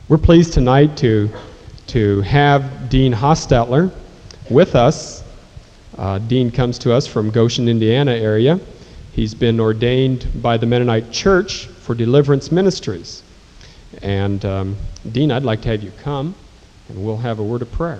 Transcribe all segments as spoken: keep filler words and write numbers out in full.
We're pleased tonight to, to have Dean Hostetler with us. Uh, Dean comes to us from Goshen, Indiana area. He's been ordained by the Mennonite Church for Deliverance Ministries. And um, Dean, I'd like to have you come, and we'll have a word of prayer.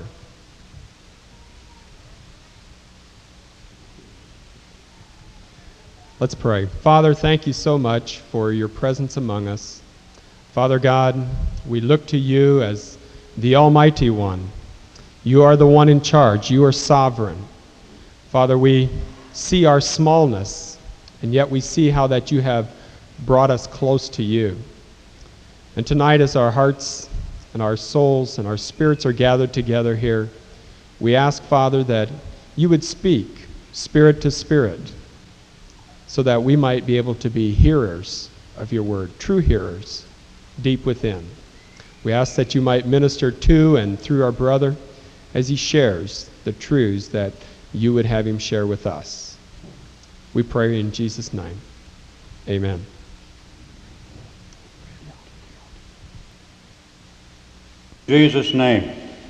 Let's pray. Father, thank you so much for your presence among us. Father God, we look to you as the Almighty One. You are the one in charge. You are sovereign. Father, we see our smallness, and yet we see how that you have brought us close to you. And tonight, as our hearts and our souls and our spirits are gathered together here, we ask, Father, that you would speak spirit to spirit, so that we might be able to be hearers of your word, true hearers, deep within. We ask that you might minister to and through our brother as he shares the truths that you would have him share with us. We pray in Jesus' name. Amen. Jesus' name.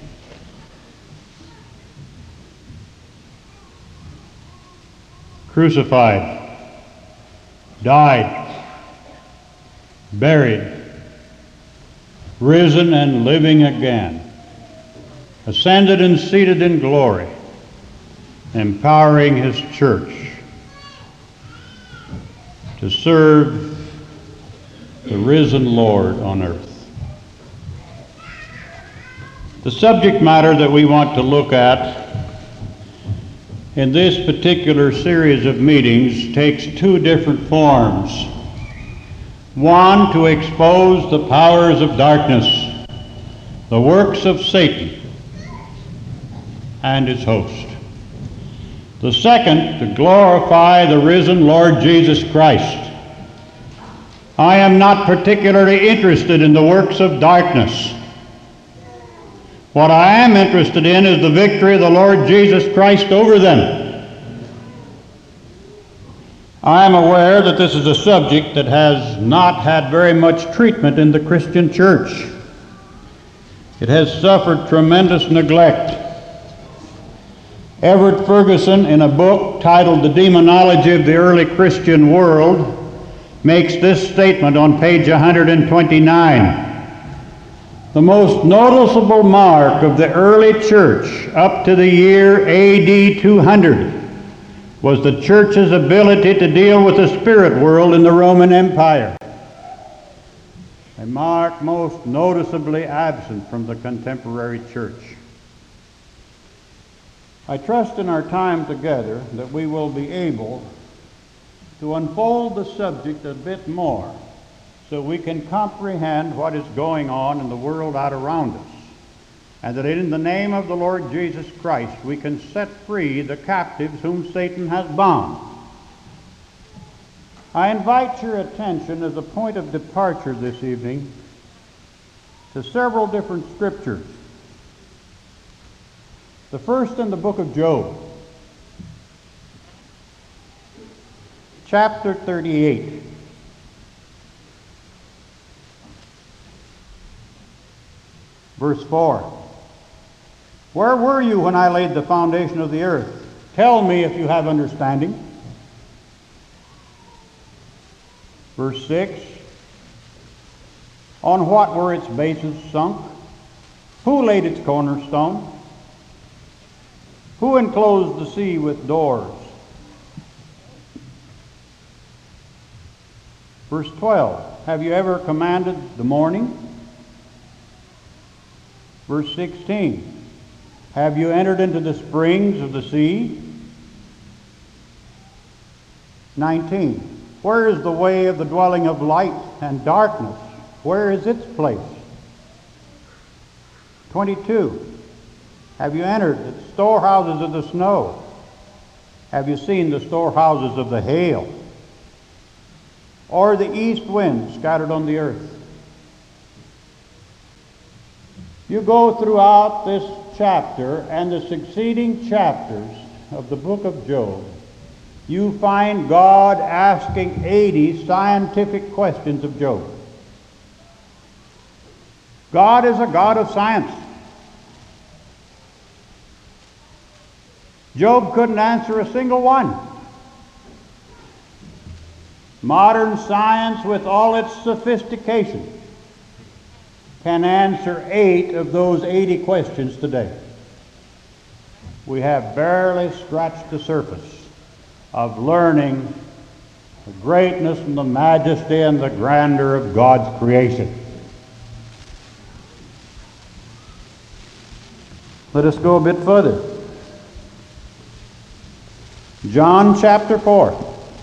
Crucified, died, buried, risen and living again, ascended and seated in glory, empowering his church to serve the risen Lord on earth. The subject matter that we want to look at in this particular series of meetings takes two different forms. One, to expose the powers of darkness, the works of Satan and his host. The second, to glorify the risen Lord Jesus Christ. I am not particularly interested in the works of darkness. What I am interested in is the victory of the Lord Jesus Christ over them. I am aware that this is a subject that has not had very much treatment in the Christian church. It has suffered tremendous neglect. Everett Ferguson, in a book titled The Demonology of the Early Christian World, makes this statement on page one hundred twenty-nine. The most noticeable mark of the early church up to the year A D two hundred was the church's ability to deal with the spirit world in the Roman Empire, a mark most noticeably absent from the contemporary church. I trust in our time together that we will be able to unfold the subject a bit more so we can comprehend what is going on in the world out around us, and that in the name of the Lord Jesus Christ we can set free the captives whom Satan has bound. I invite your attention as a point of departure this evening to several different scriptures. The first in the book of Job, chapter thirty-eight. Verse four. Where were you when I laid the foundation of the earth? Tell me if you have understanding. Verse six. On what were its bases sunk? Who laid its cornerstone? Who enclosed the sea with doors? Verse twelve. Have you ever commanded the morning? Verse sixteen. Have you entered into the springs of the sea? nineteen. Where is the way of the dwelling of light and darkness? Where is its place? twenty-two. Have you entered the storehouses of the snow? Have you seen the storehouses of the hail? Or the east wind scattered on the earth? You go throughout this chapter and the succeeding chapters of the book of Job, you find God asking eighty scientific questions of Job. God is a God of science. Job couldn't answer a single one. Modern science, with all its sophistication, can answer eight of those eighty questions today. We have barely scratched the surface of learning the greatness and the majesty and the grandeur of God's creation. Let us go a bit further. John chapter four.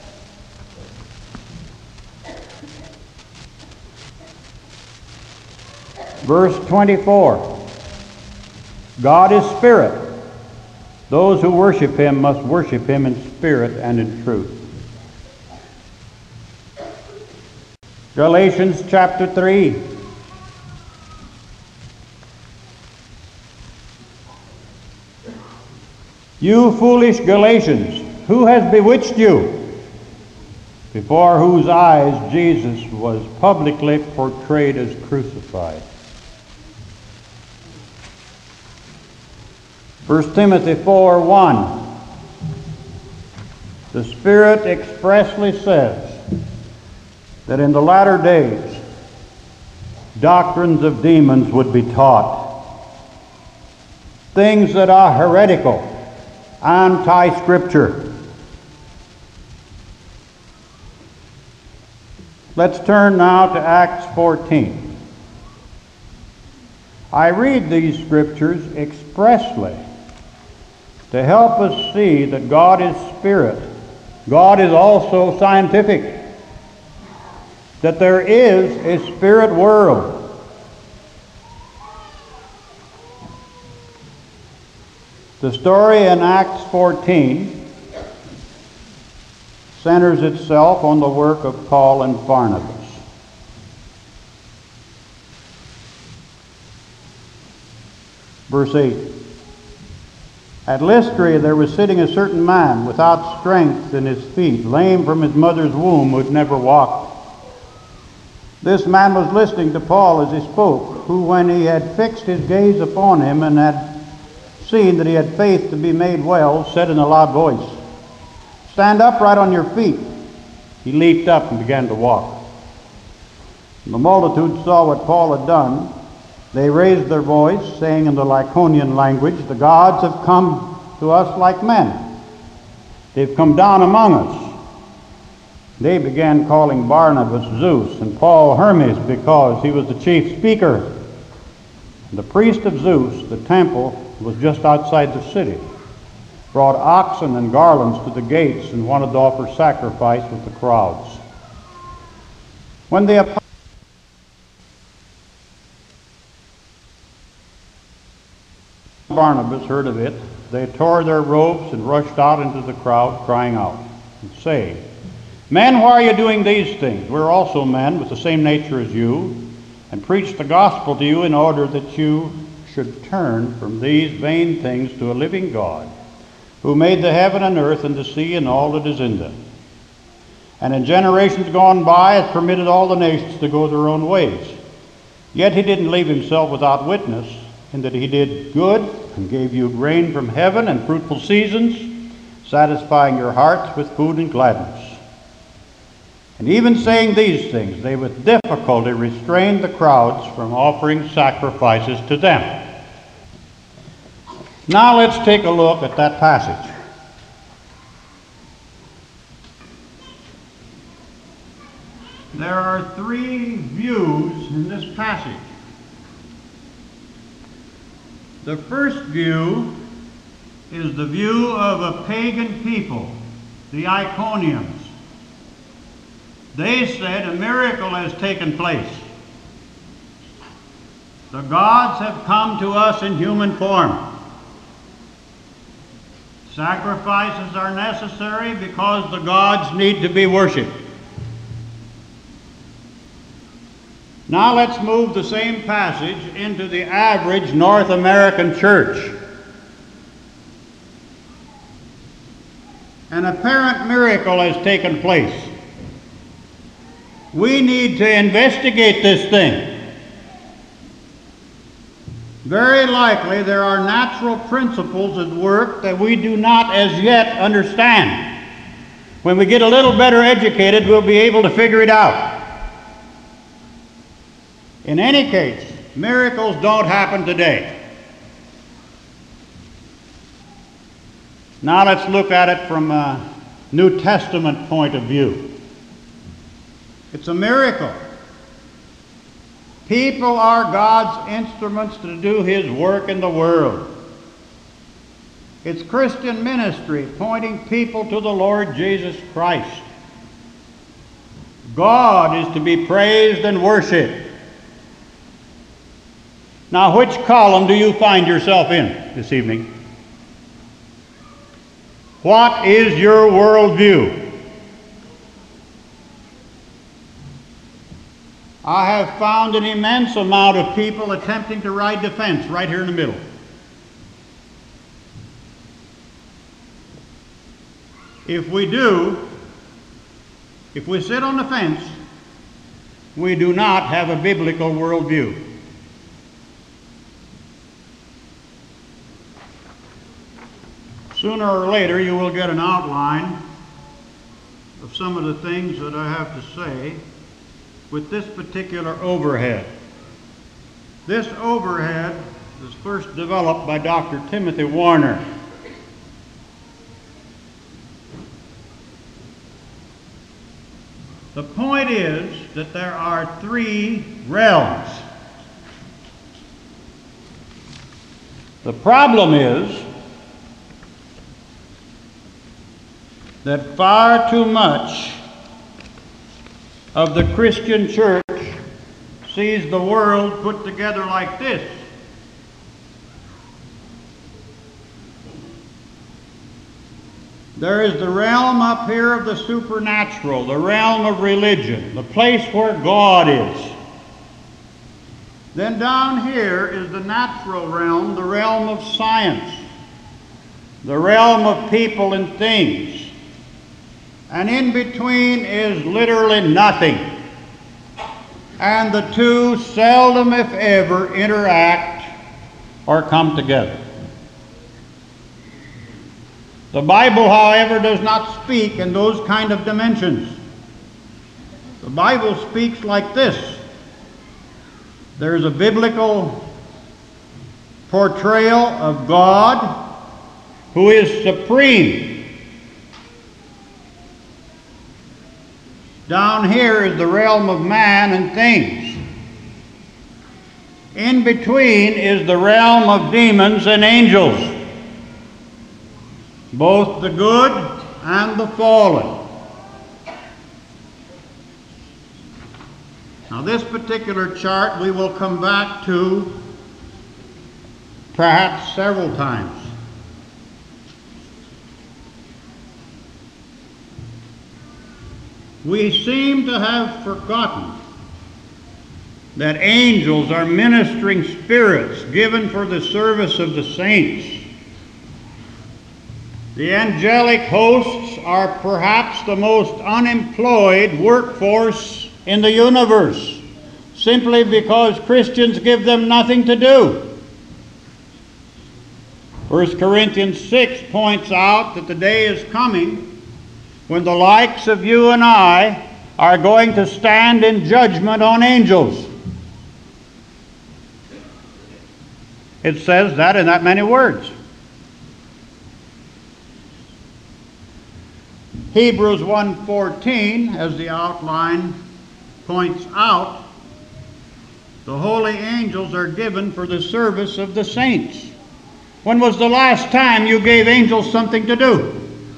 Verse twenty-four. God is spirit. Those who worship him must worship him in spirit and in truth. Galatians chapter three. You foolish Galatians, who has bewitched you? Before whose eyes Jesus was publicly portrayed as crucified. First Timothy four one. The Spirit expressly says that in the latter days doctrines of demons would be taught, things that are heretical, anti-Scripture. Let's turn now to Acts fourteen. I read these scriptures expressly to help us see that God is spirit. God is also scientific. That there is a spirit world. The story in Acts fourteen centers itself on the work of Paul and Barnabas. Verse eight. At Lystra there was sitting a certain man without strength in his feet, lame from his mother's womb, who had never walked. This man was listening to Paul as he spoke, who, when he had fixed his gaze upon him and had seen that he had faith to be made well, said in a loud voice, "Stand upright on your feet." He leaped up and began to walk. When the multitude saw what Paul had done, they raised their voice, saying in the Lycaonian language, "The gods have come to us like men. They've come down among us." They began calling Barnabas Zeus and Paul Hermes, because he was the chief speaker. The priest of Zeus, the temple, was just outside the city, brought oxen and garlands to the gates and wanted to offer sacrifice with the crowds. When the apostles Barnabas heard of it, they tore their robes and rushed out into the crowd, crying out and saying, "Men, why are you doing these things? We're also men with the same nature as you, and preach the gospel to you in order that you should turn from these vain things to a living God, who made the heaven and earth and the sea and all that is in them, and in generations gone by has permitted all the nations to go their own ways. Yet he didn't leave himself without witness, in that he did good and gave you rain from heaven and fruitful seasons, satisfying your hearts with food and gladness." And even saying these things, they with difficulty restrained the crowds from offering sacrifices to them. Now let's take a look at that passage. There are three views in this passage. The first view is the view of a pagan people, the Iconians. They said a miracle has taken place. The gods have come to us in human form. Sacrifices are necessary because the gods need to be worshipped. Now let's move the same passage into the average North American church. An apparent miracle has taken place. We need to investigate this thing. very likely there are natural principles at work that we do not as yet understand. When we get a little better educated, we'll be able to figure it out. In any case, miracles don't happen today. Now let's look at it from a New Testament point of view. It's a miracle. People are God's instruments to do His work in the world. It's Christian ministry pointing people to the Lord Jesus Christ. God is to be praised and worshiped. Now, which column do you find yourself in this evening? What is your worldview? I have found an immense amount of people attempting to ride the fence right here in the middle. If we do, if we sit on the fence, we do not have a biblical worldview. Sooner or later, you will get an outline of some of the things that I have to say with this particular overhead. This overhead was first developed by Doctor Timothy Warner. The point is that there are three realms. The problem is that far too much of the Christian church sees the world put together like this. There is the realm up here of the supernatural, the realm of religion, the place where God is. Then down here is the natural realm, the realm of science, the realm of people and things. And in between is literally nothing. And the two seldom, if ever, interact or come together. The Bible, however, does not speak in those kind of dimensions. The Bible speaks like this. There's a biblical portrayal of God who is supreme. Down here is the realm of man and things. In between is the realm of demons and angels, both the good and the fallen. Now, this particular chart we will come back to perhaps several times. We seem to have forgotten that angels are ministering spirits given for the service of the saints. The angelic hosts are perhaps the most unemployed workforce in the universe, simply because Christians give them nothing to do. First Corinthians six points out that the day is coming when the likes of you and I are going to stand in judgment on angels. It says that in that many words. Hebrews one fourteen, as the outline points out, the holy angels are given for the service of the saints. When was the last time you gave angels something to do?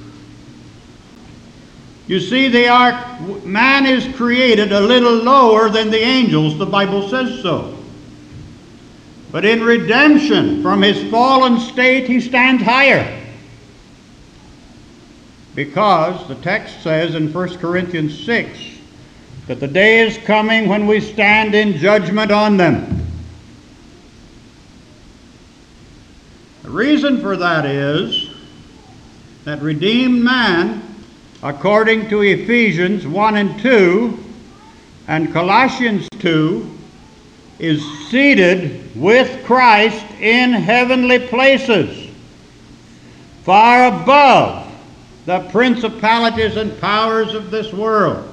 You see, they are, man is created a little lower than the angels, the Bible says so. But in redemption from his fallen state, he stands higher. Because the text says in First Corinthians six that the day is coming when we stand in judgment on them. The reason for that is that redeemed man, according to Ephesians one and two and Colossians two, is seated with Christ in heavenly places, far above the principalities and powers of this world.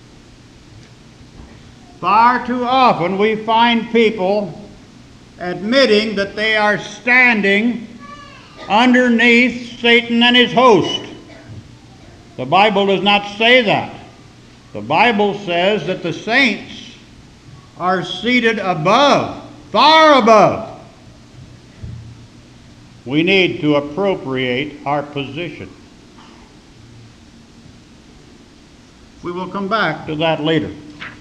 Far too often we find people admitting that they are standing underneath Satan and his host. The Bible does not say that. The Bible says that the saints are seated above, far above. We need to appropriate our position. We will come back to that later.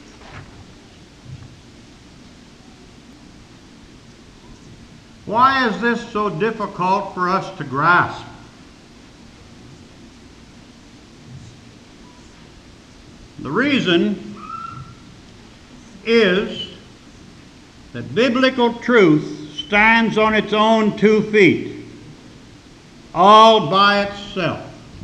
Why is this so difficult for us to grasp? The reason is that biblical truth stands on its own two feet, all by itself.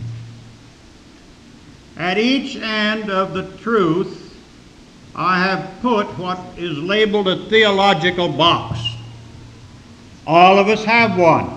At each end of the truth, I have put what is labeled a theological box. All of us have one.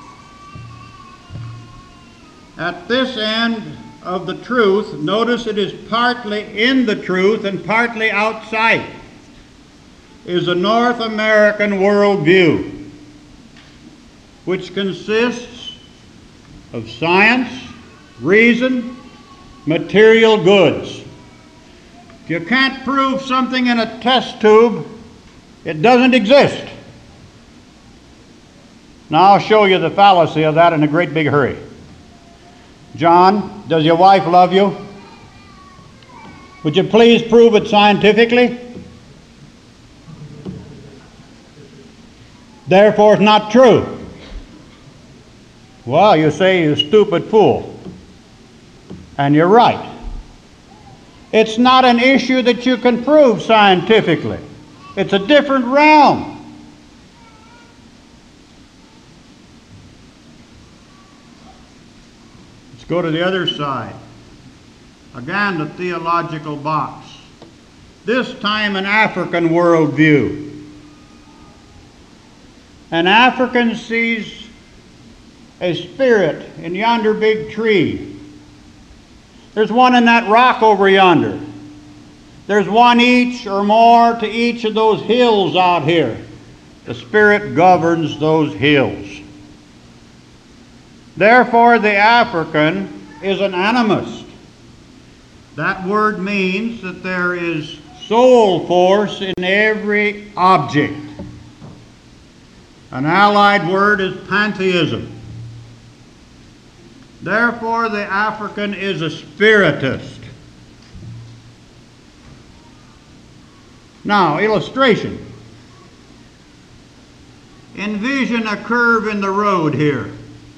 At this end of the truth, notice it is partly in the truth and partly outside, is a North American worldview, which consists of science, reason, material goods. If you can't prove something in a test tube, it doesn't exist. Now I'll show you the fallacy of that in a great big hurry. John, does your wife love you? Would you please prove it scientifically? Therefore it's not true. Well, you say, you stupid fool. And you're right. It's not an issue that you can prove scientifically. It's a different realm. Let's go to the other side. Again, the theological box. This time an African worldview. An African sees a spirit in yonder big tree. There's one in that rock over yonder. There's one each or more to each of those hills out here. The Spirit governs those hills. Therefore, the African is an animist. That word means that there is soul force in every object. An allied word is pantheism. Therefore, the African is a spiritist. Now, illustration. Envision a curve in the road here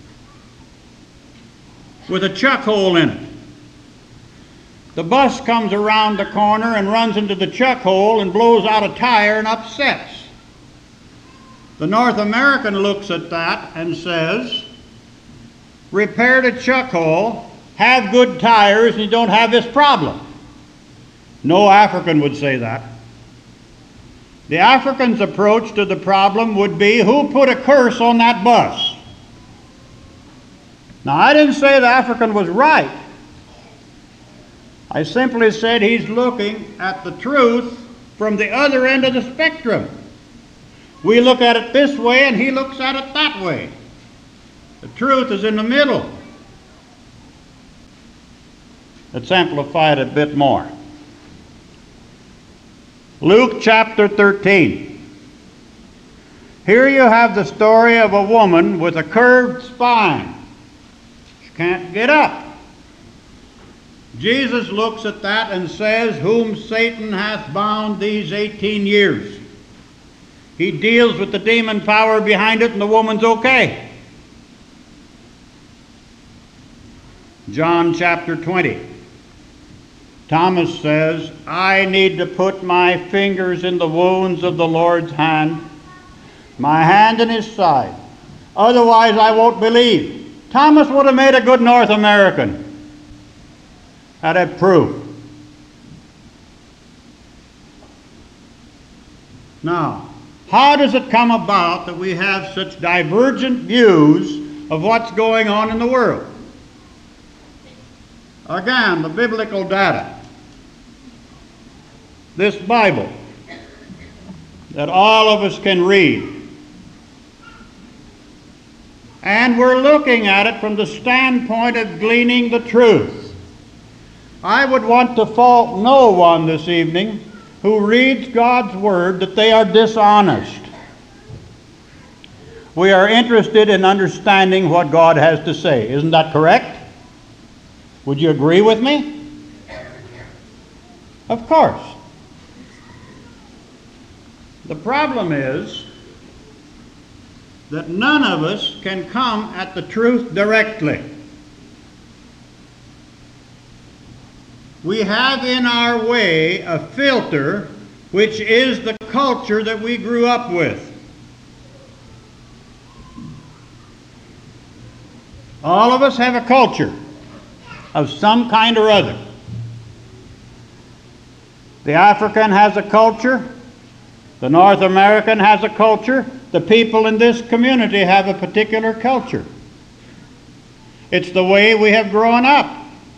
with a chuck hole in it. The bus comes around the corner and runs into the chuck hole and blows out a tire and upsets. The North American looks at that and says, repair the chuck hole, have good tires, and you don't have this problem. No African would say that. The African's approach to the problem would be, who put a curse on that bus? Now, I didn't say the African was right. I simply said he's looking at the truth from the other end of the spectrum. We look at it this way, and he looks at it that way. The truth is in the middle. Let's amplify it a bit more. Luke chapter thirteen. Here you have the story of a woman with a curved spine. She can't get up. Jesus looks at that and says, whom Satan hath bound these eighteen years. He deals with the demon power behind it, and the woman's okay. John chapter twenty. Thomas says, I need to put my fingers in the wounds of the Lord's hand, my hand in his side. Otherwise I won't believe. Thomas would have made a good North American. Had a proof. Now, how does it come about that we have such divergent views of what's going on in the world? Again, the biblical data. This Bible that all of us can read. And we're looking at it from the standpoint of gleaning the truth. I would want to fault no one this evening who reads God's Word that they are dishonest. We are interested in understanding what God has to say. Isn't that correct? Would you agree with me? Of course. The problem is that none of us can come at the truth directly. We have in our way a filter which is the culture that we grew up with. All of us have a culture of some kind or other. The African has a culture. The North American has a culture. The people in this community have a particular culture. It's the way we have grown up.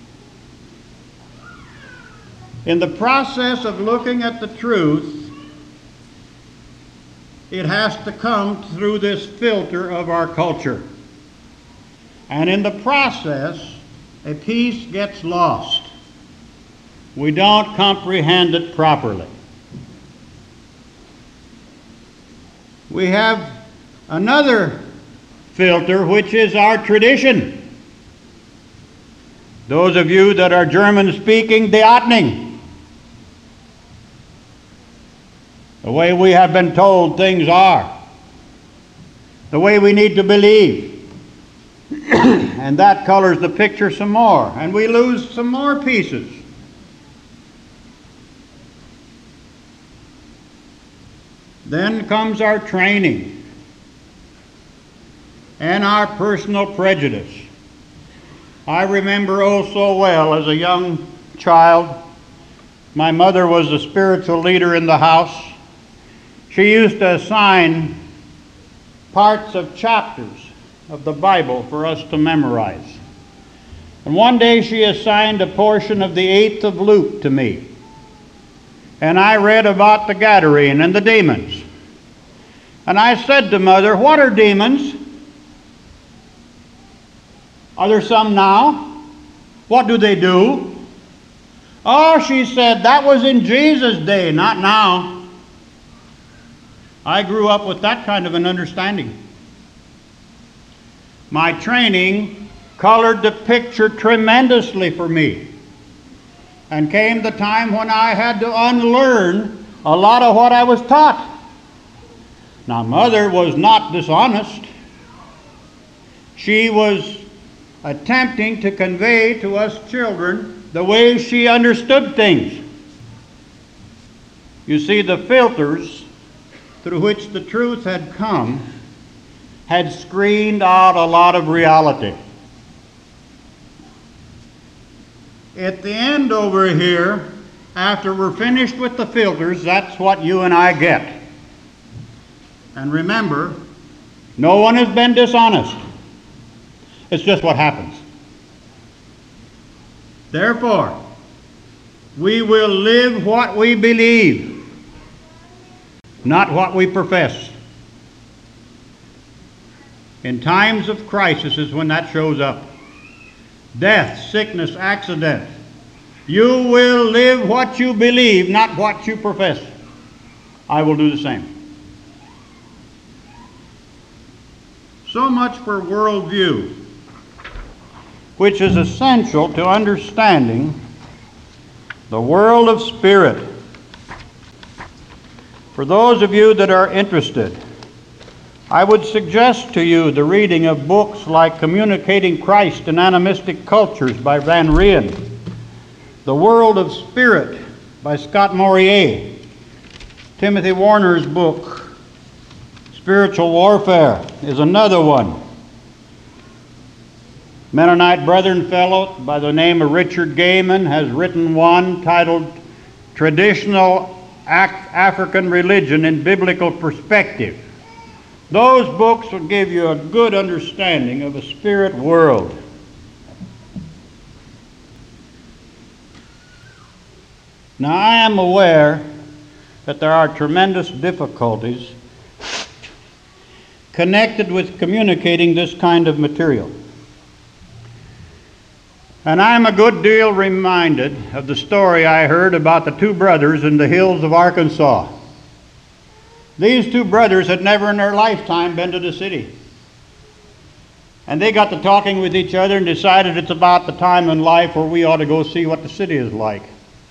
In the process of looking at the truth, it has to come through this filter of our culture. And in the process, a piece gets lost. We don't comprehend it properly. We have another filter, which is our tradition. Those of you that are German-speaking, die Ordnung. The way we have been told things are. The way we need to believe. And that colors the picture some more. And we lose some more pieces. Then comes our training and our personal prejudice. I remember oh so well as a young child, my mother was the spiritual leader in the house. She used to assign parts of chapters of the Bible for us to memorize. And one day she assigned a portion of the eighth of Luke to me. And I read about the Gadarene and the demons. And I said to Mother, what are demons? Are there some now? What do they do? Oh, she said, that was in Jesus' day, not now. I grew up with that kind of an understanding. My training colored the picture tremendously for me. And came the time when I had to unlearn a lot of what I was taught. Now, Mother was not dishonest. She was attempting to convey to us children the way she understood things. You see, the filters through which the truth had come had screened out a lot of reality. At the end over here, after we're finished with the filters, that's what you and I get. And remember, no one has been dishonest. It's just what happens. Therefore, we will live what we believe, not what we profess. In times of crisis is when that shows up. Death, sickness, accident. You will live what you believe, not what you profess. I will do the same. So much for worldview, which is essential to understanding the world of spirit. For those of you that are interested, I would suggest to you the reading of books like Communicating Christ in Animistic Cultures by Van Rijn, The World of Spirit by Scott Morier, Timothy Warner's book, Spiritual Warfare, is another one. Mennonite Brethren fellow by the name of Richard Gaiman has written one titled Traditional African religion in biblical perspective. Those books will give you a good understanding of a spirit world. Now, I am aware that there are tremendous difficulties connected with communicating this kind of material. And I'm a good deal reminded of the story I heard about the two brothers in the hills of Arkansas. These two brothers had never in their lifetime been to the city. And they got to talking with each other and decided it's about the time in life where we ought to go see what the city is like.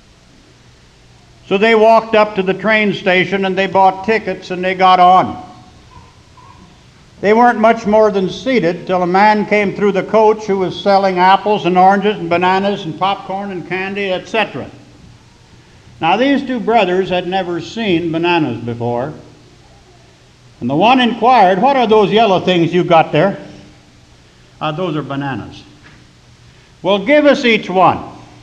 So they walked up to the train station and they bought tickets and they got on. They weren't much more than seated till a man came through the coach who was selling apples and oranges and bananas and popcorn and candy, et cetera. Now, these two brothers had never seen bananas before. And the one inquired, "What are those yellow things you got there?" "Ah, those are bananas." "Well, give us each one."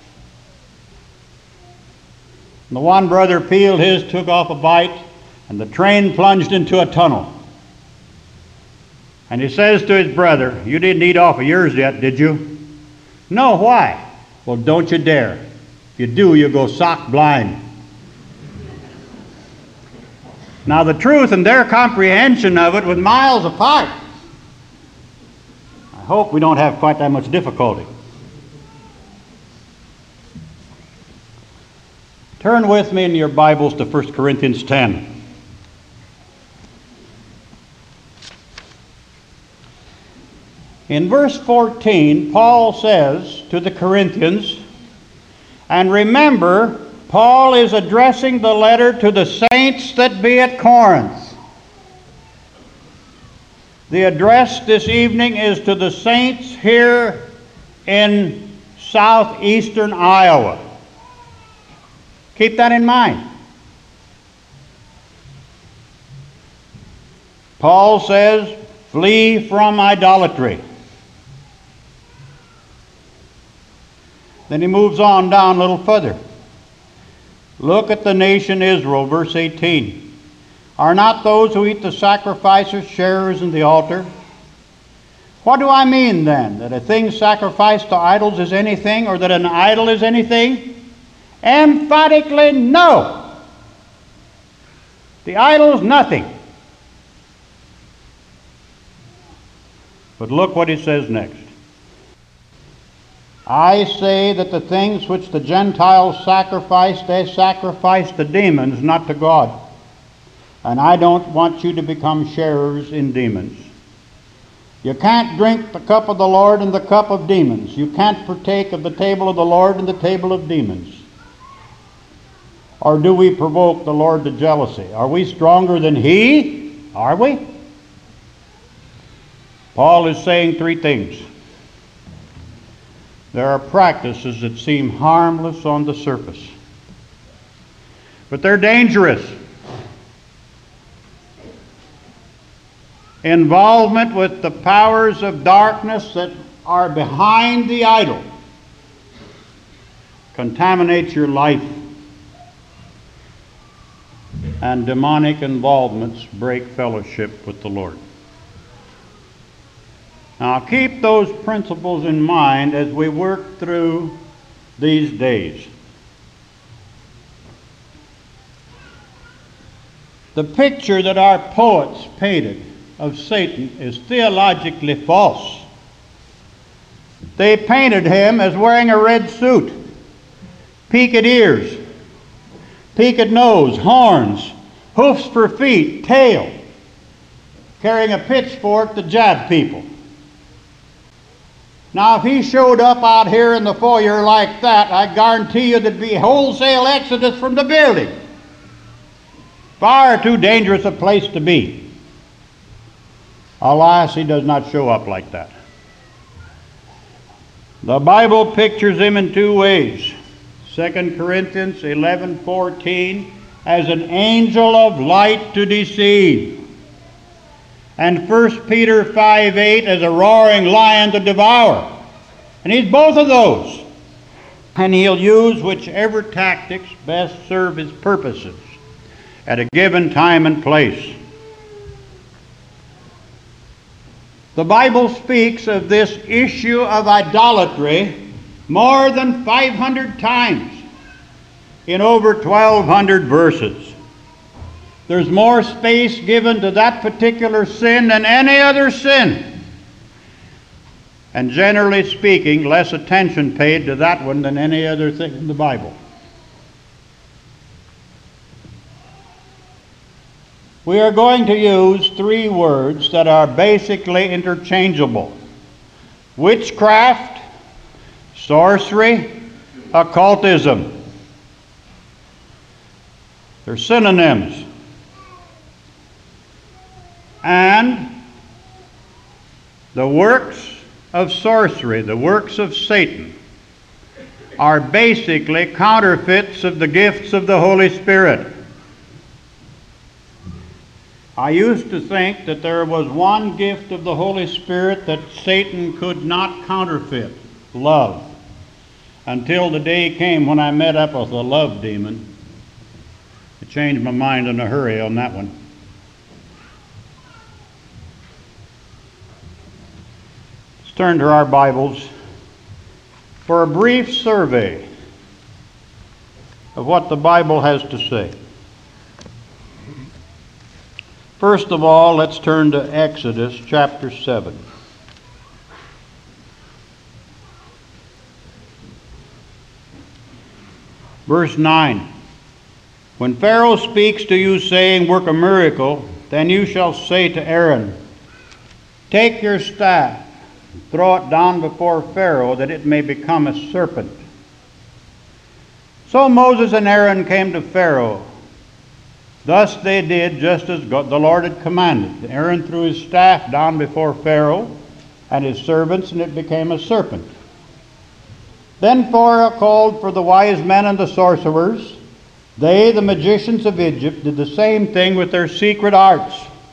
And the one brother peeled his, took off a bite, and the train plunged into a tunnel. And he says to his brother, "You didn't eat off of yours yet, did you?" "No, why?" "Well, don't you dare. If you do, you'll go sock blind." Now, the truth and their comprehension of it was miles apart. I hope we don't have quite that much difficulty. Turn with me in your Bibles to First Corinthians ten. In verse fourteen, Paul says to the Corinthians, and remember, Paul is addressing the letter to the saints that be at Corinth. The address this evening is to the saints here in southeastern Iowa. Keep that in mind. Paul says, flee from idolatry. Then he moves on down a little further. Look at the nation Israel, verse eighteen. Are not those who eat the sacrifices sharers in the altar? What do I mean then? That a thing sacrificed to idols is anything, or that an idol is anything? Emphatically no. The idol is nothing. But look what he says next. I say that the things which the Gentiles sacrifice, they sacrifice to demons, not to God. And I don't want you to become sharers in demons. You can't drink the cup of the Lord and the cup of demons. You can't partake of the table of the Lord and the table of demons. Or do we provoke the Lord to jealousy? Are we stronger than He? Are we? Paul is saying three things. There are practices that seem harmless on the surface, but they're dangerous. Involvement with the powers of darkness that are behind the idol contaminates your life, and demonic involvements break fellowship with the Lord. Now, keep those principles in mind as we work through these days. The picture that our poets painted of Satan is theologically false. They painted him as wearing a red suit, peaked ears, peaked nose, horns, hoofs for feet, tail, carrying a pitchfork to jab people. Now, if he showed up out here in the foyer like that, I guarantee you there'd be wholesale exodus from the building. Far too dangerous a place to be. Alas, he does not show up like that. The Bible pictures him in two ways. Second Corinthians eleven fourteen, as an angel of light to deceive. And First Peter five eight, as a roaring lion to devour. And he's both of those. And he'll use whichever tactics best serve his purposes. at a given time and place. The Bible speaks of this issue of idolatry more than five hundred times in over twelve hundred verses. There's more space given to that particular sin than any other sin. And generally speaking, less attention paid to that one than any other thing in the Bible. We are going to use three words that are basically interchangeable: witchcraft, sorcery, occultism. They're synonyms. And the works of sorcery, the works of Satan, are basically counterfeits of the gifts of the Holy Spirit. I used to think that there was one gift of the Holy Spirit that Satan could not counterfeit: love. Until the day came when I met up with a love demon. I changed my mind in a hurry on that one. Let's turn to our Bibles for a brief survey of what the Bible has to say. First of all, let's turn to Exodus chapter seven. Verse nine. When Pharaoh speaks to you, saying, "Work a miracle," then you shall say to Aaron, "Take your staff, throw it down before Pharaoh, that it may become a serpent." So Moses and Aaron came to Pharaoh. Thus they did just as God, the Lord had commanded. Aaron threw his staff down before Pharaoh and his servants, and it became a serpent. Then Pharaoh called for the wise men and the sorcerers. They, the magicians of Egypt, did the same thing with their secret arts.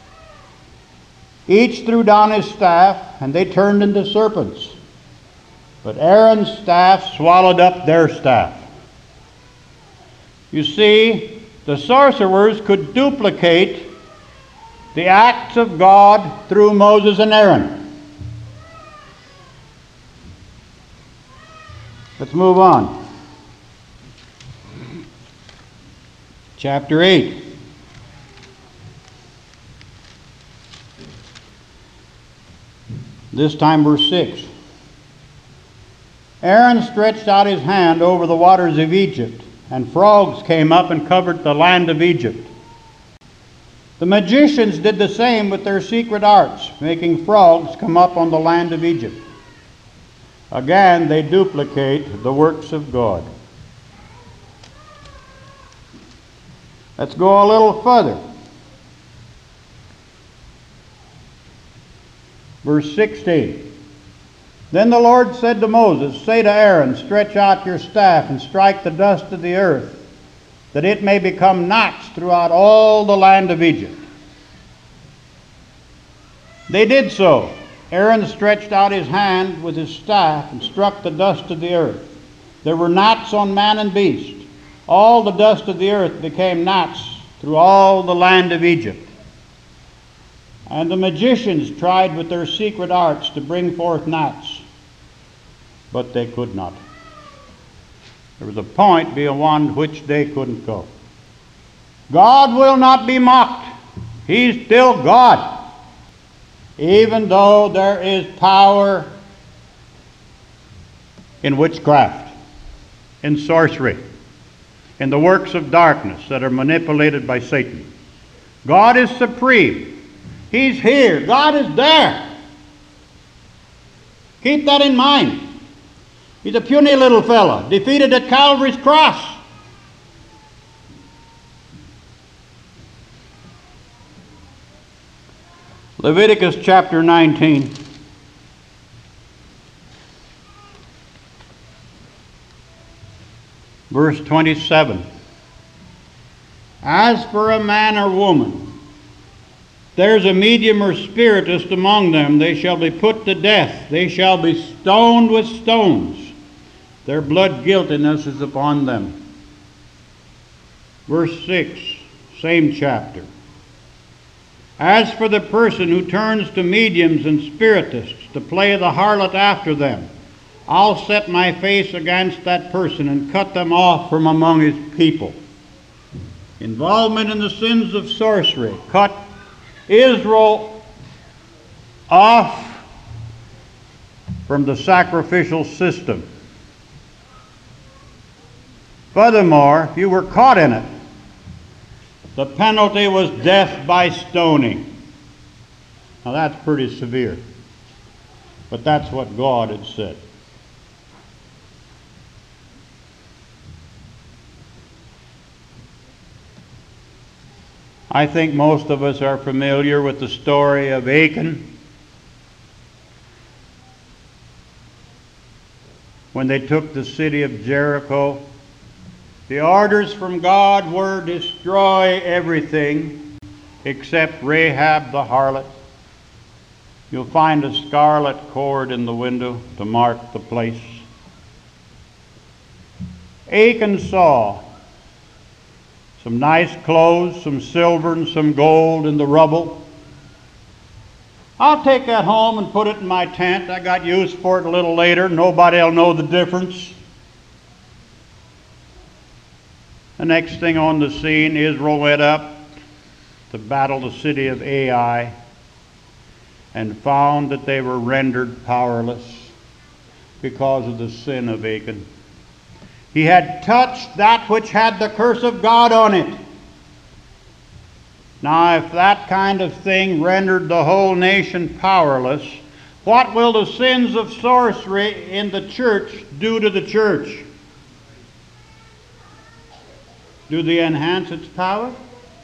Each threw down his staff, and they turned into serpents. But Aaron's staff swallowed up their staff. You see, the sorcerers could duplicate the acts of God through Moses and Aaron. Let's move on. Chapter eight. This time verse six. Aaron stretched out his hand over the waters of Egypt, and frogs came up and covered the land of Egypt. The magicians did the same with their secret arts, making frogs come up on the land of Egypt. Again, they duplicate the works of God. Let's go a little further. Verse sixteen. Then the Lord said to Moses, "Say to Aaron, stretch out your staff and strike the dust of the earth, that it may become knots throughout all the land of Egypt." They did so. Aaron stretched out his hand with his staff and struck the dust of the earth. There were knots on man and beast. All the dust of the earth became knots through all the land of Egypt. And the magicians tried with their secret arts to bring forth knots, but they could not. There was a point beyond which they couldn't go. God will not be mocked. He's still God. Even though there is power in witchcraft, in sorcery, in the works of darkness that are manipulated by Satan. God is supreme. He's here. God is there. Keep that in mind. He's a puny little fellow, defeated at Calvary's cross. Leviticus chapter nineteen. Verse twenty-seven. As for a man or woman, there's a medium or spiritist among them, they shall be put to death. They shall be stoned with stones. Their blood guiltiness is upon them. Verse six. same chapter. As for the person who turns to mediums and spiritists to play the harlot after them, I'll set my face against that person and cut them off from among his people. Involvement in the sins of sorcery cut Israel off from the sacrificial system. Furthermore, if you were caught in it, the penalty was death by stoning. Now that's pretty severe, but that's what God had said. I think most of us are familiar with the story of Achan. When they took the city of Jericho, the orders from God were destroy everything except Rahab the harlot. You'll find a scarlet cord in the window to mark the place. Achan saw some nice clothes, some silver and some gold in the rubble. I'll take that home and put it in my tent. I got use for it a little later. Nobody'll know the difference. The next thing on the scene, Israel went up to battle the city of Ai and found that they were rendered powerless because of the sin of Achan. He had touched that which had the curse of God on it. Now, if that kind of thing rendered the whole nation powerless, what will the sins of sorcery in the church do to the church? Do they enhance its power?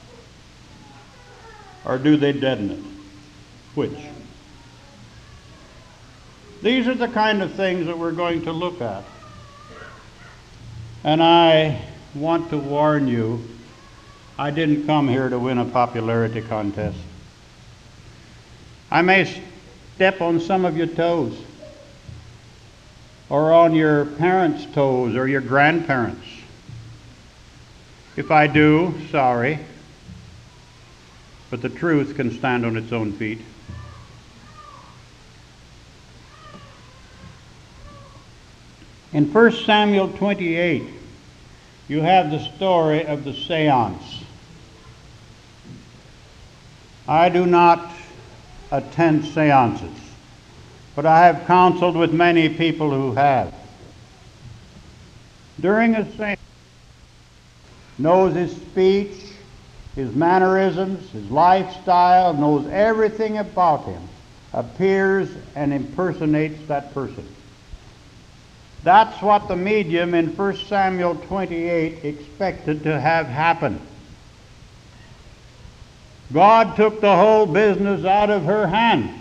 Or do they deaden it? Which? These are the kind of things that we're going to look at. And I want to warn you, I didn't come here to win a popularity contest. I may step on some of your toes, or on your parents' toes, or your grandparents'. If I do, sorry, but the truth can stand on its own feet. In First Samuel twenty-eight, you have the story of the seance. I do not attend seances, but I have counseled with many people who have. During a seance, knows his speech, his mannerisms, his lifestyle, knows everything about him, appears and impersonates that person. That's what the medium in First Samuel twenty-eight expected to have happen. God took the whole business out of her hand.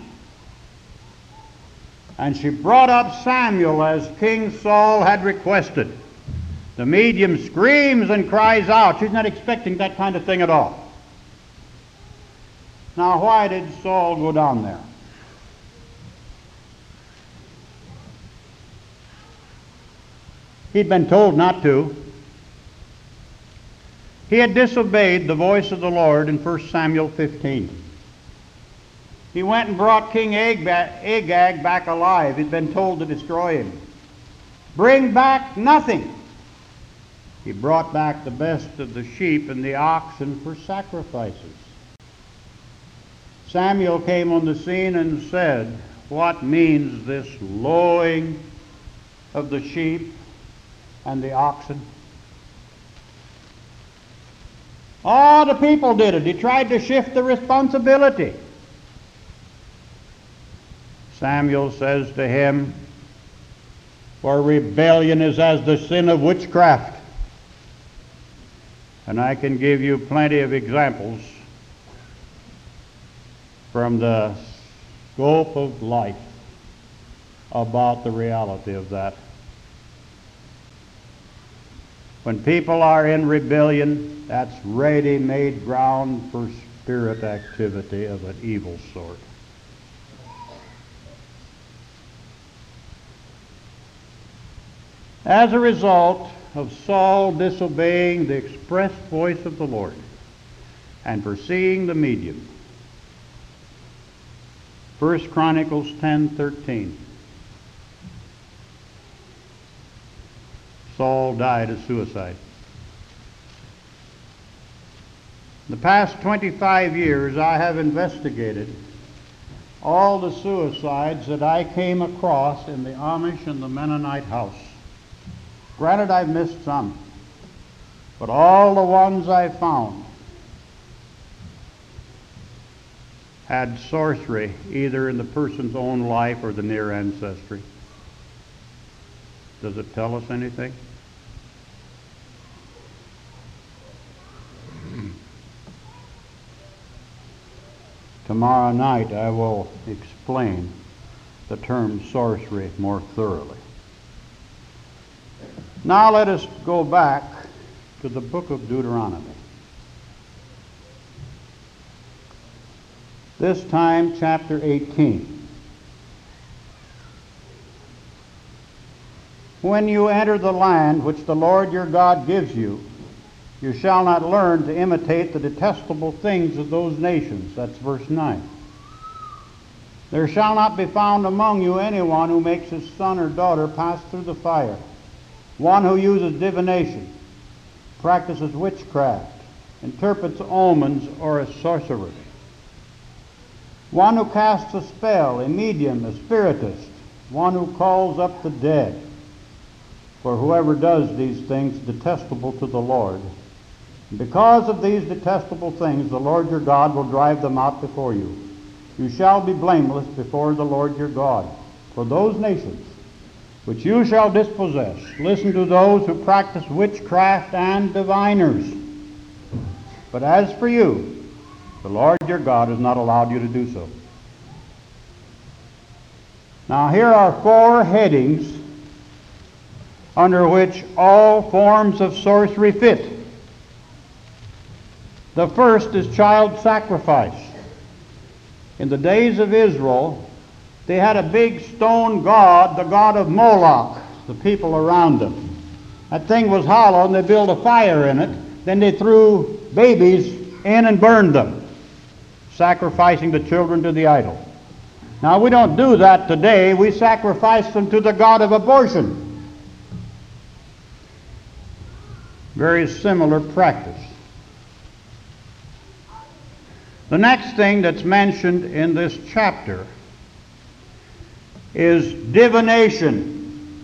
And she brought up Samuel as King Saul had requested. The medium screams and cries out. She's not expecting that kind of thing at all. Now, why did Saul go down there? He'd been told not to. He had disobeyed the voice of the Lord in First Samuel fifteen. He went and brought King Agag back alive. He'd been told to destroy him. Bring back nothing. He brought back the best of the sheep and the oxen for sacrifices. Samuel came on the scene and said, "What means this lowing of the sheep and the oxen?" All the people did it. He tried to shift the responsibility. Samuel says to him, "For rebellion is as the sin of witchcraft." And I can give you plenty of examples from the scope of life about the reality of that. When people are in rebellion, that's ready-made ground for spirit activity of an evil sort. As a result of Saul disobeying the express voice of the Lord, and for seeing the medium. First Chronicles ten thirteen. Saul died of suicide. The past twenty-five years I have investigated all the suicides that I came across in the Amish and the Mennonite house. Granted, I've missed some, but all the ones I found had sorcery either in the person's own life or the near ancestry. Does it tell us anything? Tomorrow night I will explain the term sorcery more thoroughly. Now let us go back to the book of Deuteronomy. This time chapter eighteen. When you enter the land which the Lord your God gives you, you shall not learn to imitate the detestable things of those nations. That's verse nine. There shall not be found among you anyone who makes his son or daughter pass through the fire, one who uses divination, practices witchcraft, interprets omens, or a sorcerer, one who casts a spell, a medium, a spiritist, one who calls up the dead. For whoever does these things is detestable to the Lord. And because of these detestable things, the Lord your God will drive them out before you. You shall be blameless before the Lord your God. For those nations which you shall dispossess, listen to those who practice witchcraft and diviners. But as for you, the Lord your God has not allowed you to do so. Now here are four headings under which all forms of sorcery fit. The first is child sacrifice. In the days of Israel, they had a big stone god, the god of Moloch, the people around them. That thing was hollow, and they built a fire in it. Then they threw babies in and burned them, sacrificing the children to the idol. Now, we don't do that today. We sacrifice them to the god of abortion. Very similar practice. The next thing that's mentioned in this chapter is divination,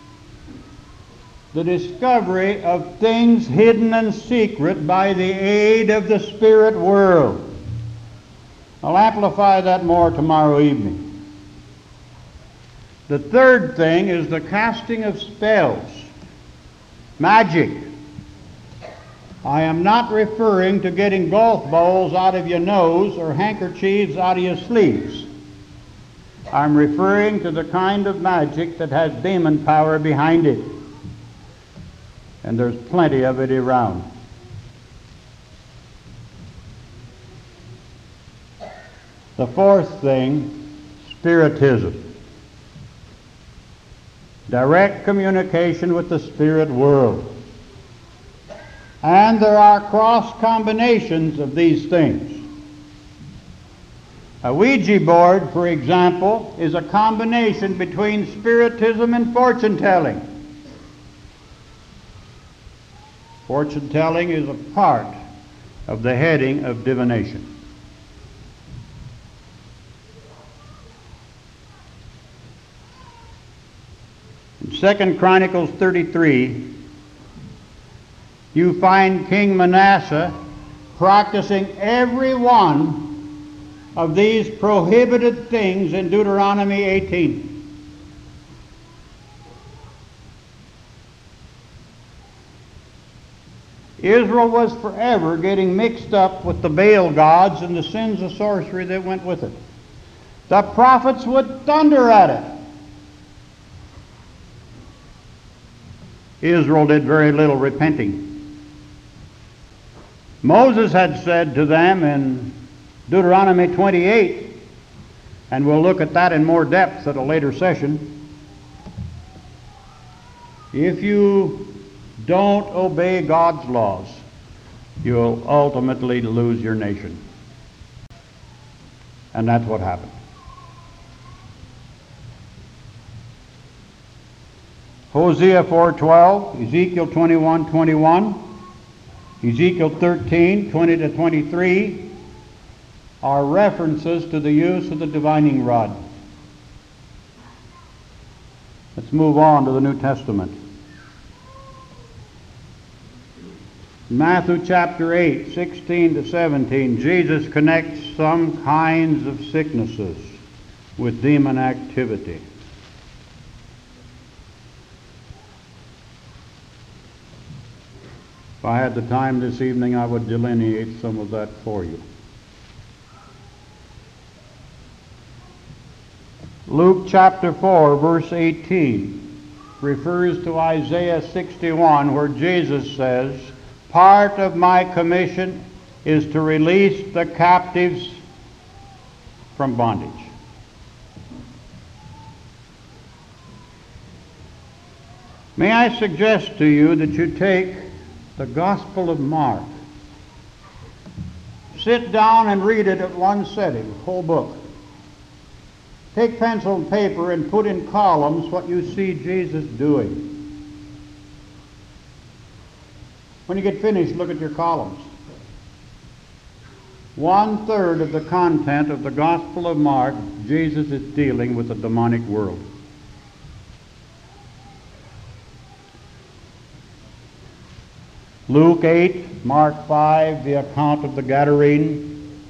the discovery of things hidden and secret by the aid of the spirit world. I'll amplify that more tomorrow evening. The third thing is the casting of spells, magic. I am not referring to getting golf balls out of your nose or handkerchiefs out of your sleeves. I'm referring to the kind of magic that has demon power behind it. And there's plenty of it around. The fourth thing, spiritism. Direct communication with the spirit world. And there are cross combinations of these things. A Ouija board, for example, is a combination between spiritism and fortune telling. Fortune telling is a part of the heading of divination. In Second Chronicles thirty-three, you find King Manasseh practicing every one of these prohibited things in Deuteronomy eighteen. Israel was forever getting mixed up with the Baal gods and the sins of sorcery that went with it. The prophets would thunder at it. Israel did very little repenting. Moses had said to them in Deuteronomy twenty-eight, and we'll look at that in more depth at a later session, if you don't obey God's laws, you'll ultimately lose your nation. And that's what happened. Hosea four twelve, Ezekiel twenty-one twenty-one, Ezekiel thirteen twenty to twenty-three are references to the use of the divining rod. Let's move on to the New Testament. Matthew chapter eight, sixteen to seventeen, Jesus connects some kinds of sicknesses with demon activity. If I had the time this evening, I would delineate some of that for you. Luke chapter four, verse eighteen, refers to Isaiah sixty-one, where Jesus says, "Part of my commission is to release the captives from bondage." May I suggest to you that you take the Gospel of Mark, sit down and read it at one sitting, whole book. Take pencil and paper and put in columns what you see Jesus doing. When you get finished, look at your columns. One third of the content of the Gospel of Mark, Jesus is dealing with the demonic world. Luke eight, Mark five, the account of the Gadarene.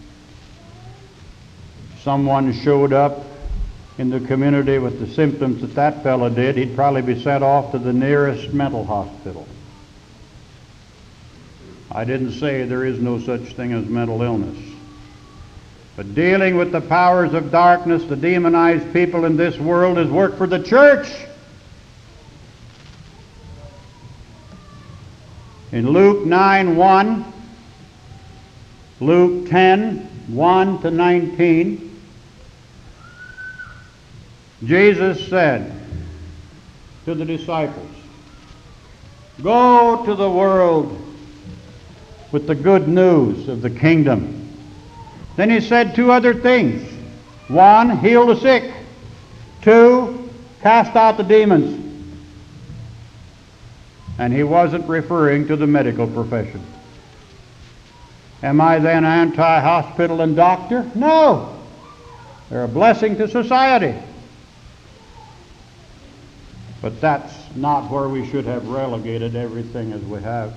Someone showed up in the community with the symptoms that that fellow did, he'd probably be sent off to the nearest mental hospital. I didn't say there is no such thing as mental illness. But dealing with the powers of darkness, the demonized people in this world, is work for the church. In Luke nine one, Luke ten one to nineteen, Jesus said to the disciples, "Go to the world with the good news of the kingdom." Then he said two other things. One, heal the sick. Two, cast out the demons. And he wasn't referring to the medical profession. Am I then anti-hospital and doctor? No. They're a blessing to society. But that's not where we should have relegated everything as we have.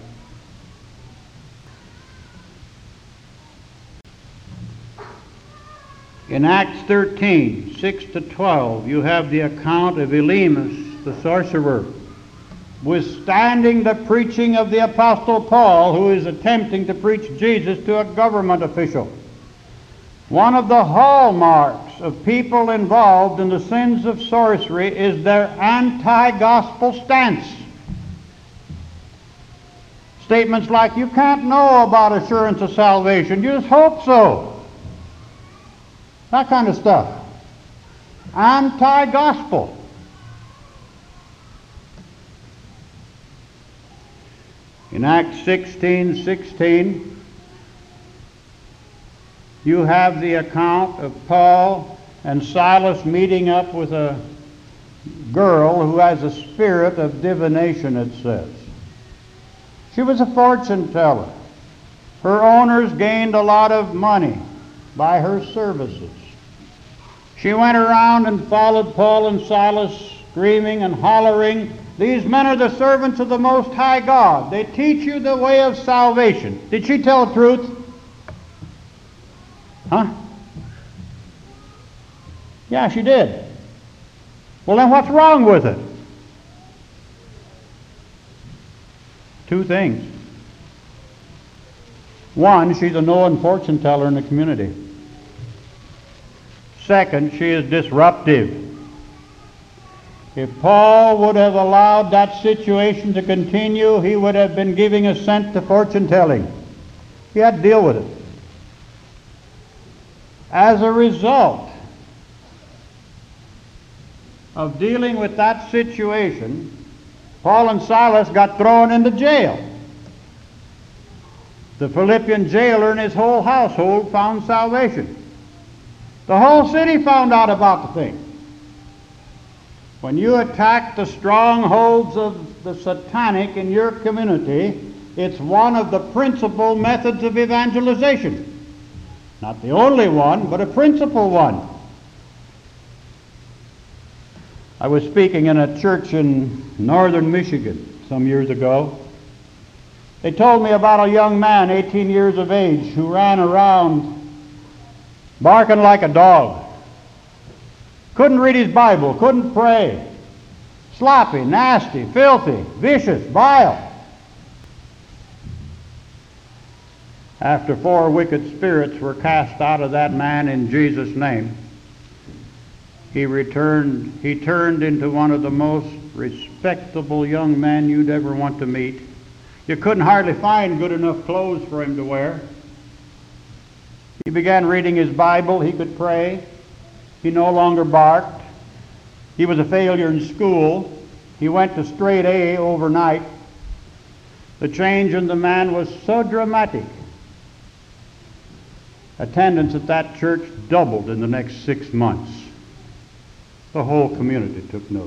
In Acts thirteen, six to twelve, you have the account of Elymas, the sorcerer, withstanding the preaching of the Apostle Paul, who is attempting to preach Jesus to a government official. One of the hallmarks of people involved in the sins of sorcery is their anti-gospel stance. Statements like, "You can't know about assurance of salvation, you just hope so." That kind of stuff. Anti-gospel. In Acts sixteen sixteen, you have the account of Paul and Silas meeting up with a girl who has a spirit of divination, it says. She was a fortune teller. Her owners gained a lot of money by her services. She went around and followed Paul and Silas, screaming and hollering, "These men are the servants of the Most High God. They teach you the way of salvation." Did she tell the truth? Huh? Yeah, she did. Well, then what's wrong with it? Two things. One, she's a known fortune teller in the community. Second, she is disruptive. If Paul would have allowed that situation to continue, he would have been giving assent to fortune telling. He had to deal with it. As a result of dealing with that situation, Paul and Silas got thrown into jail. The Philippian jailer and his whole household found salvation. The whole city found out about the thing. When you attack the strongholds of the satanic in your community, it's one of the principal methods of evangelization. Not the only one, but a principal one. I was speaking in a church in northern Michigan some years ago. They told me about a young man, eighteen years of age, who ran around barking like a dog. Couldn't read his Bible, couldn't pray. Sloppy, nasty, filthy, vicious, vile. After four wicked spirits were cast out of that man in Jesus' name, he returned, he turned into one of the most respectable young men you'd ever want to meet. You couldn't hardly find good enough clothes for him to wear. He began reading his Bible. He could pray. He no longer barked. He was a failure in school. He went to straight A overnight. The change in the man was so dramatic. Attendance at that church doubled in the next six months. The whole community took note.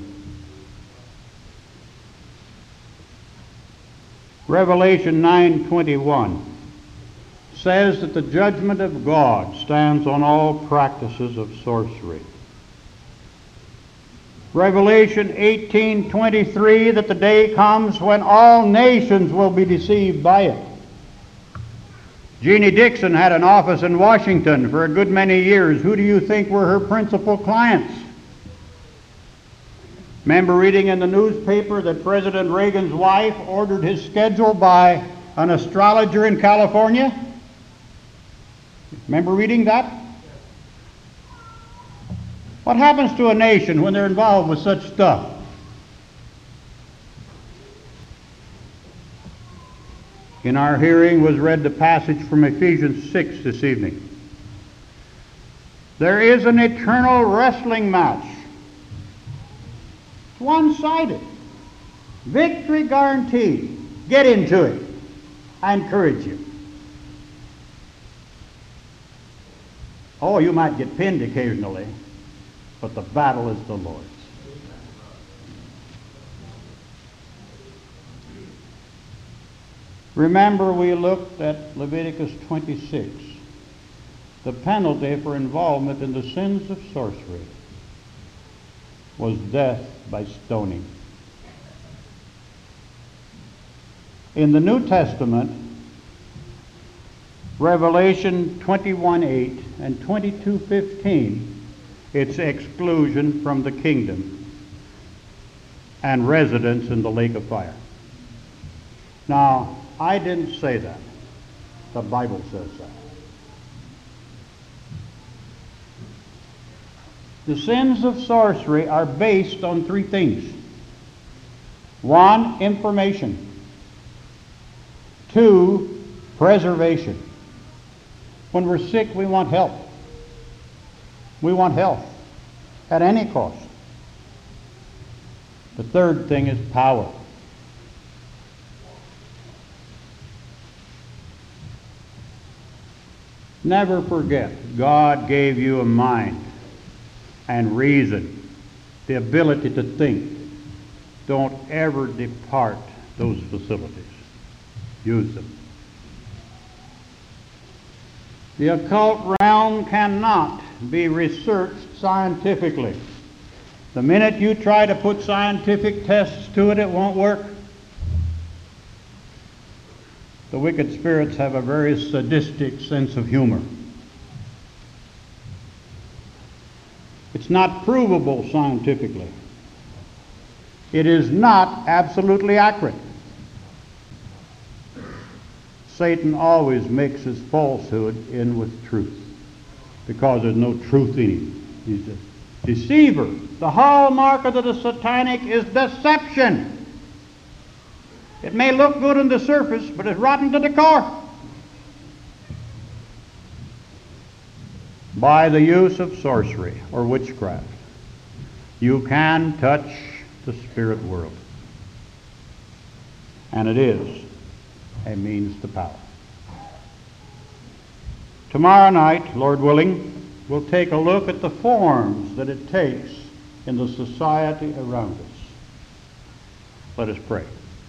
Revelation nine twenty-one says that the judgment of God stands on all practices of sorcery. Revelation eighteen twenty-three, that the day comes when all nations will be deceived by it. Jeannie Dixon had an office in Washington for a good many years. Who do you think were her principal clients? Remember reading in the newspaper that President Reagan's wife ordered his schedule by an astrologer in California? Remember reading that? What happens to a nation when they're involved with such stuff? In our hearing was read the passage from Ephesians six this evening. There is an eternal wrestling match. It's one-sided. Victory guaranteed. Get into it. I encourage you. Oh, you might get pinned occasionally, but the battle is the Lord's. Remember, we looked at Leviticus twenty-six. The penalty for involvement in the sins of sorcery was death by stoning. In the New Testament, Revelation twenty-one eight and twenty-two fifteen, it's exclusion from the kingdom and residence in the lake of fire. Now, I didn't say that. The Bible says that. The sins of sorcery are based on three things. One, information. Two, preservation. When we're sick, we want help. We want health at any cost. The third thing is power. Never forget, God gave you a mind and reason, the ability to think. Don't ever depart those facilities. Use them. The occult realm cannot be researched scientifically. The minute you try to put scientific tests to it, it won't work. The wicked spirits have a very sadistic sense of humor. It's not provable scientifically. It is not absolutely accurate. Satan always makes his falsehood in with truth because there's no truth in him. He's a deceiver. The hallmark of the satanic is deception. It may look good on the surface, but it's rotten to the core. By the use of sorcery or witchcraft, you can touch the spirit world. And it is a means to power. Tomorrow night, Lord willing, we'll take a look at the forms that it takes in the society around us. Let us pray.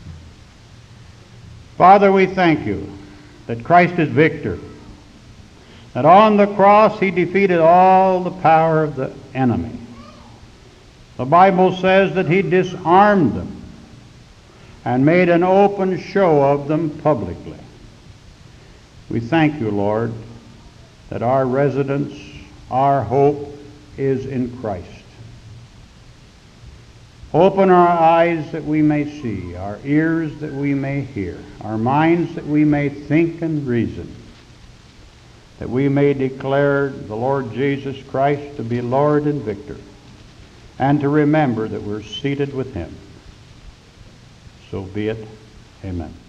Father, we thank you that Christ is victor, that on the cross he defeated all the power of the enemy. The Bible says that he disarmed them and made an open show of them publicly. We thank you, Lord, that our residence, our hope is in Christ. Open our eyes that we may see, our ears that we may hear, our minds that we may think and reason, that we may declare the Lord Jesus Christ to be Lord and victor, and to remember that we're seated with him. So be it. Amen.